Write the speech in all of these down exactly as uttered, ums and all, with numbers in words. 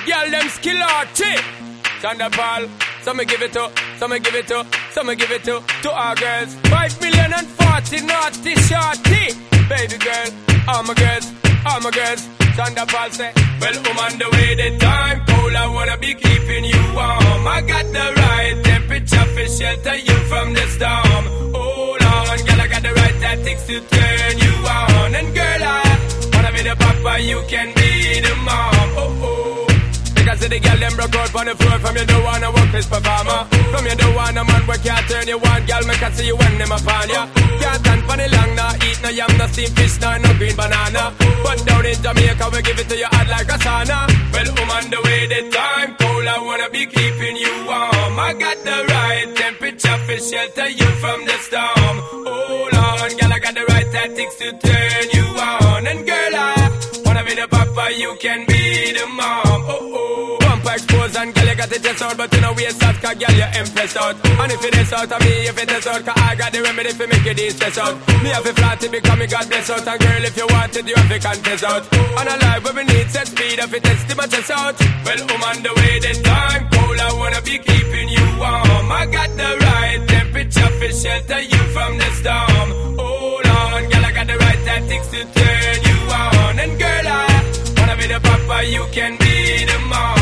Girl, them skill arty. Thunderball. Some me give it to, some me give it to, some me give it to, to our girls. Five million and forty naughty shorty. Baby girl, all my girls, all my girls. Thunderball say, well, I'm on the way, the time cold, I wanna be keeping you warm. I got the right temperature for shelter you from the storm. Hold on, girl, I got the right tactics to turn you on. And girl, I wanna be the papa, you can be the mom. Oh, oh. Because the girl them broke out on the floor. From you don't wanna work this performer. From you don't want a man where can't turn you on. Girl, make I see you when them upon ya. Can't stand for the long, nah eat no yam, no steamed fish, nah no green banana. But down in Jamaica we give it to you hot like a sauna. Well, I'm on the way, the time cold, I wanna be keeping you warm. I got the right temperature for shelter you from the storm. Hold on, girl, I got the right tactics to turn you on. And girl, I wanna be the papa, you can be the mom. Oh, oh. Expose and girl you got it test out, but you know we out, cause girl you impressed out. And if it is out of me, if it is out, cause I got the remedy for make you de-stress out. Me have a flat to become me God bless out. And girl if you want it, you have to contest out. And a life where we need set speed, if it test my chest out. Well, I'm on the way, the time cold, I wanna be keeping you warm. I got the right temperature for shelter you from the storm. Hold on, girl, I got the right tactics to turn you on. And girl, I wanna be the papa, you can be the mom.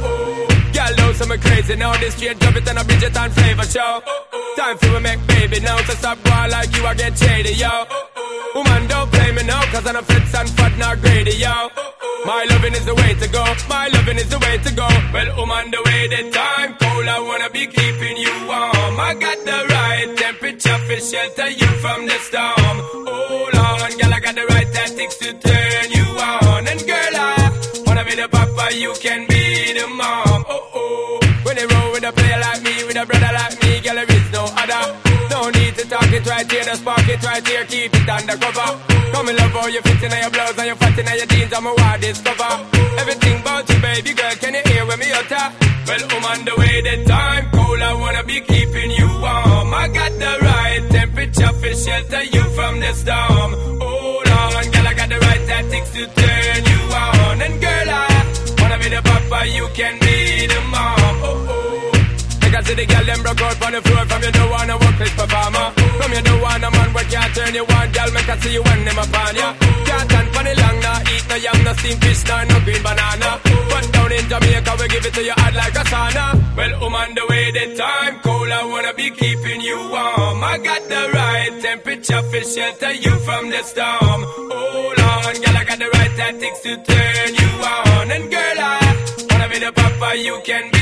So me crazy now, this straight drop it and a Bridget and flavor show. Time for we make baby now, so stop going like you, I get shady, yo. Woman, don't play me now, cause I'm a fits and fat, not greedy, yo. My loving is the way to go, my loving is the way to go. Well, I'm on the way, the time cold, I wanna be keeping you warm. I got the right temperature for shelter you from the storm. Hold on, girl, I got the right tactics to turn you on. And girl, I wanna be the papa, you can be the mom. Oh, oh. When they roll with a player like me, with a brother like me, girl, there is no other. No need to talk it right here, just spark it right here, keep it undercover. Come and love how you fit in your blouse and you fat in your jeans, I'm a wild discover. Everything about you, baby girl, can you hear when me utter? Well, I'm on the way, the time cold, I wanna be keeping you warm. I got the right temperature for shelter you from the storm. Hold on, girl, I got the right tactics to turn you on. And girl, I wanna be the papa, you can be the mom. Because the girl them broke out on the floor. From you don't wanna work this performer. From you don't want a man where can't turn you on. Girl, make I see you when them upon ya. Can't stand for the long, nah eat no yam, no steamed fish, nah no green banana. But down in Jamaica we give it to you hot like a sauna. Well, I'm on the way, the time cold, I wanna be keeping you warm. I got the right temperature for shelter you from the storm. Hold on, girl, I got the right tactics to turn you on. And girl, I wanna be the papa, you can